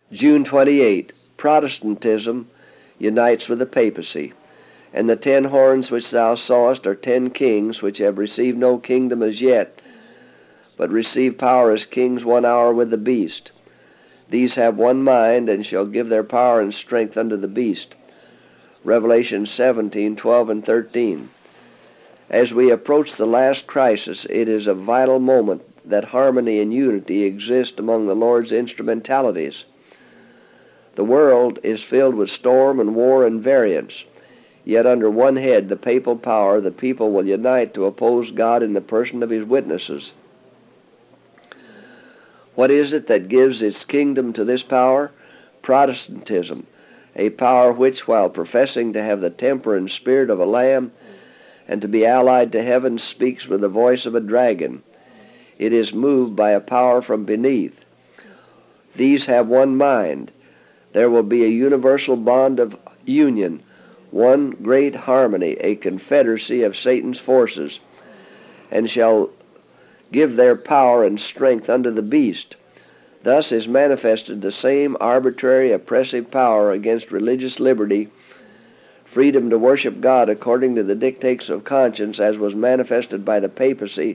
June 28. Protestantism unites with the papacy. And the 10 horns which thou sawest are 10 kings, which have received no kingdom as yet, but receive power as kings 1 hour with the beast. These have one mind, and shall give their power and strength unto the beast. Revelation 17:12 and 13. As we approach the last crisis, it is a vital moment that harmony and unity exist among the Lord's instrumentalities. The world is filled with storm and war and variance. Yet under one head, the papal power, the people will unite to oppose God in the person of his witnesses. What is it that gives its kingdom to this power? Protestantism, a power which, while professing to have the temper and spirit of a lamb and to be allied to heaven, speaks with the voice of a dragon. It is moved by a power from beneath. These have one mind. There will be a universal bond of union, one great harmony, a confederacy of Satan's forces, and shall give their power and strength unto the beast. Thus is manifested the same arbitrary, oppressive power against religious liberty, freedom to worship God according to the dictates of conscience, as was manifested by the papacy,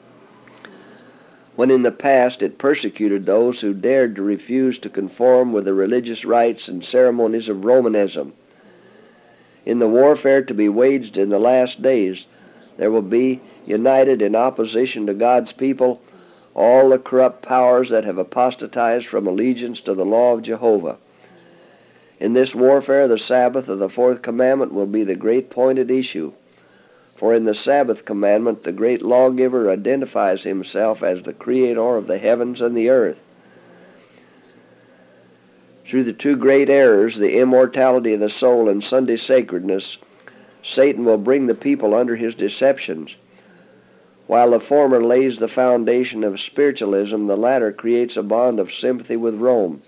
when in the past it persecuted those who dared to refuse to conform with the religious rites and ceremonies of Romanism. In the warfare to be waged in the last days, there will be united in opposition to God's people all the corrupt powers that have apostatized from allegiance to the law of Jehovah. In this warfare, the Sabbath of the 4th commandment will be the great point at issue. For in the Sabbath commandment, the great lawgiver identifies himself as the creator of the heavens and the earth. Through the 2 great errors, the immortality of the soul and Sunday sacredness, Satan will bring the people under his deceptions. While the former lays the foundation of spiritualism, the latter creates a bond of sympathy with Rome.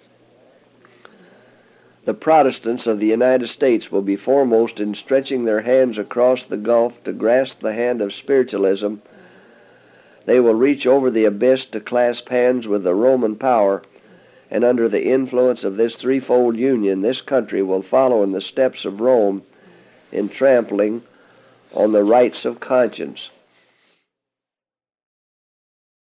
The Protestants of the United States will be foremost in stretching their hands across the gulf to grasp the hand of spiritualism. They will reach over the abyss to clasp hands with the Roman power, and under the influence of this threefold union, this country will follow in the steps of Rome in trampling on the rights of conscience.